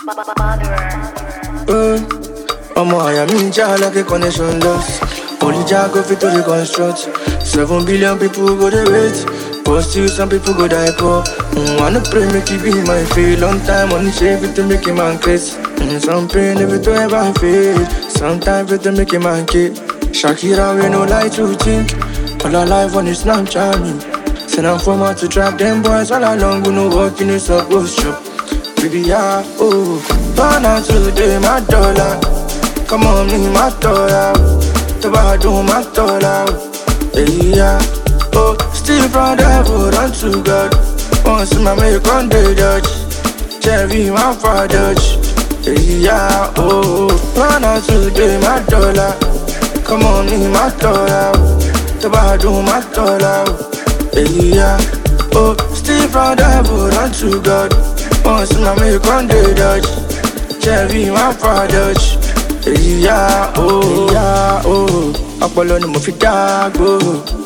Omo, I am in jar like a connection lost. Only jar go fit to reconstruct. 7 billion people go to wait. But still some people go die poor. Wanna pray make it be my fate. Long time on the shape it to make a man crazy. Some pain if it to ever fade. Sometimes it to make a man kid. Shakira we no lie to think. All our life on the Snapchat me. Send them format to trap them boys all along. We no work in the subway shop. Baby, yeah, oh. Turn out today, my dollar. Come on, me, my dollar. The bad my dollar. Hey, yeah, oh. Still from the heaven unto God. Once my make on the Dutch. Cherry, my father. Hey, yeah, oh. Turn out today, my dollar. Come on, me, my dollar. The bad my dollar. Hey, yeah, oh. Still from the heaven unto God. Once my make on the Dutch. Cherry, my father. Yeah, oh, yeah, oh. Apollo ni mo fi dagbo.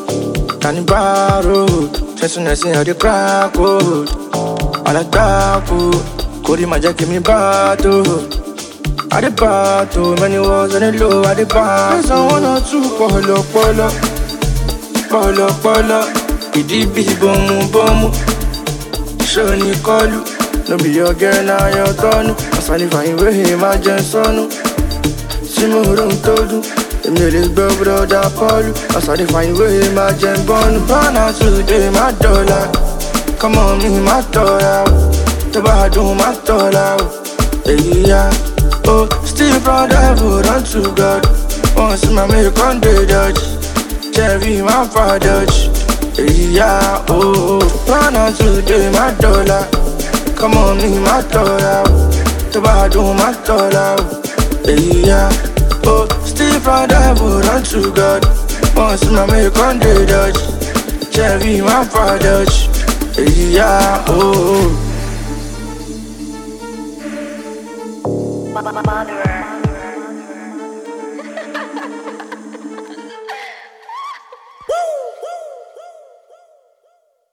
Kanibaro. Tẹ̀sùnẹ̀sìn ọ̀dẹ̀ crack, oh. Alágbàkú. Kórìí má jẹ́ kí mi bá tó. Adébàtò, many words on the low, Adébàtò. There's one or two pọ̀lọpọ̀lọ. Pọ̀lọpọ̀lọ. Ìdí bí bọ́mú. Ṣé ní kọlu? No be your girl, now your turn. Asani fine way, my Jensonu. Simoro todu. Them ladies bro, brother Paul. Asani fine way, my Jensonu. Burn out today, my dollar. Come on, me, my dollar. The bad my dollar. Hey, yeah, oh. Still from the heaven unto God. Once my make on the Dutch. Cherry, my father. Hey, yeah, oh. Burn out today, my dollar. Come on, me, my dollar. The bad my dollar. Hey, yeah, oh. Still from the heaven unto God. Once my make on the Dutch. Cherry, my father. Hey, yeah, oh.